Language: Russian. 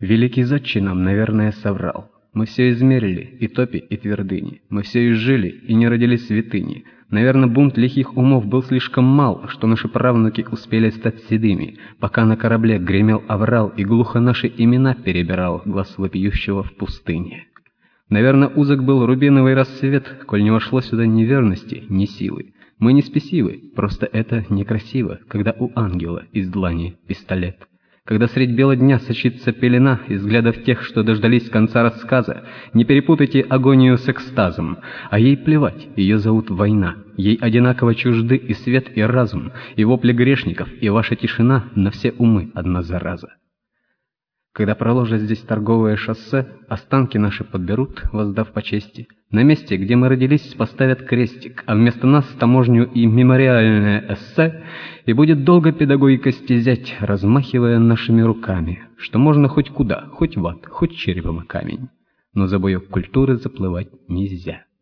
Великий зодчий нам, наверное, соврал. Мы все измерили, и топи, и твердыни. Мы все изжили, и не родились святыни. Наверное, бунт лихих умов был слишком мал, что наши правнуки успели стать седыми, пока на корабле гремел аврал и глухо наши имена перебирал глаз вопиющего в пустыне. Наверное, узок был рубиновый рассвет, коль не вошло сюда ни верности, ни силы. Мы не спесивы, просто это некрасиво, когда у ангела из длани пистолет. Когда средь бела дня сочится пелена из взглядов тех, что дождались конца рассказа, не перепутайте агонию с экстазом, а ей плевать, ее зовут война. Ей одинаково чужды и свет, и разум, и вопли грешников, и ваша тишина на все умы одна зараза. Когда проложат здесь торговое шоссе, останки наши подберут, воздав по чести. На месте, где мы родились, поставят крестик, а вместо нас таможню и мемориальное эссе, и будет долго педагогика стезять, размахивая нашими руками, что можно хоть куда, хоть в ад, хоть черепом о камень. Но за боек культуры заплывать нельзя.